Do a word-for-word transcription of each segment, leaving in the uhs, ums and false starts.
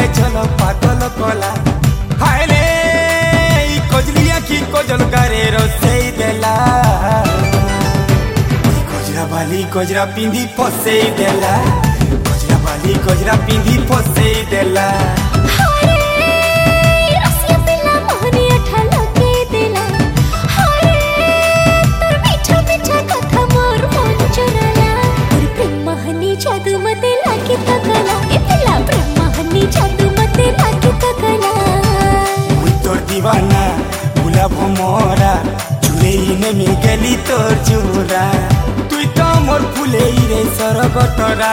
चलो पागल कला हाय रे कजलिया की कजल करे रोसेई देला गजरा बाली गजरा पिंधी फसेई देला गजरा बाली गजरा पिंधी फसेई देला जादू मते लागे तकला ए पिला ब्रह्माहनी जादू मते लागे तकला मुई तोर दीवाना गुलाब मोरा चुरेइने में गेली तोर चूरा तुई तो मोर फुलेई रे सरगतरा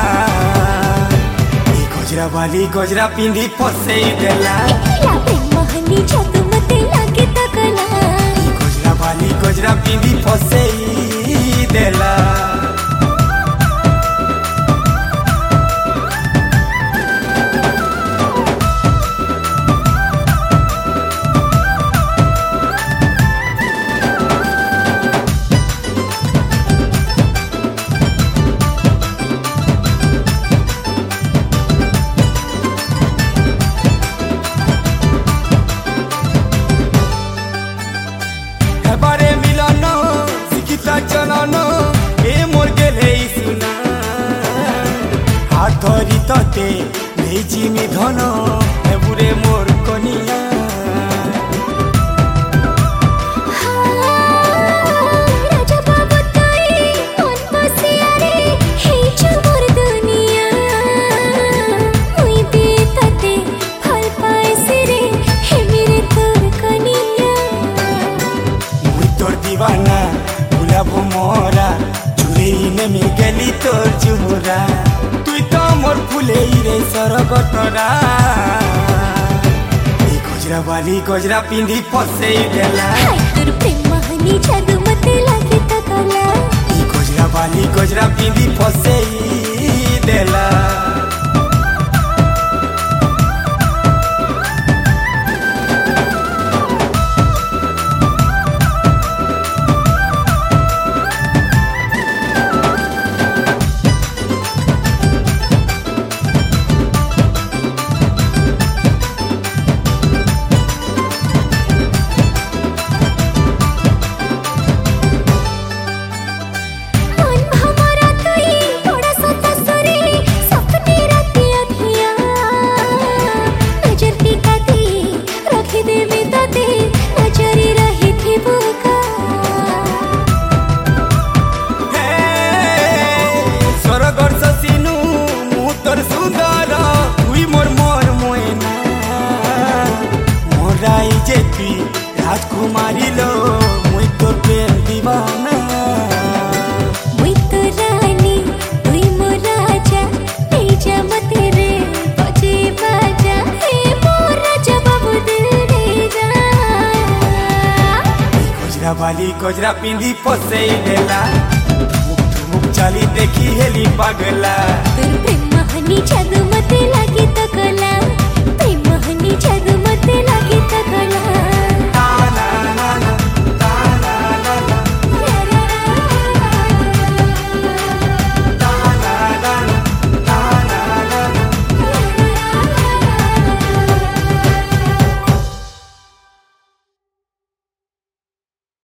ए गजरा बाली गजरा पिंधी फसेई देला ए पिला ब्रह्माहनी जादू मते लागे तकला ए गजरा बाली गजरा पिंधी फसेई देला बारे मिलन शिखिता चलन ए मोर गेले सुना हाथ धरी तते भेजी मी धन एबुरे मोर कनिया राजा बाबू तई मन बसिया रे हे चमोर दुनिया मुई दे तते फल पाए सिरे हे मेरे तोर कनिया तोर दीवाना गुलाब मोरा चुरेइने में गेली तोर चूरा तुई तो मोर फुलेई रे सरगतरा ए गजरा बाली गजरा पिंधी फसेई देला हाय तोर प्रेमाहनी जादू मते लागे तकला ए गजरा बाली गजरा पिंधी फसेई देला राजकुमारी लो मुई तो प्रेम दीवाना मुई तो रानी तुई मोर राजा तेजा मते रे बजे बाजा हे मोर राजा बाबू दिल रे जा गजरा बाली गजरा पिंधी फसेई देला मुख मुख चाली देखी हेली पागला तोर प्रेमाहनी जादू मते लागे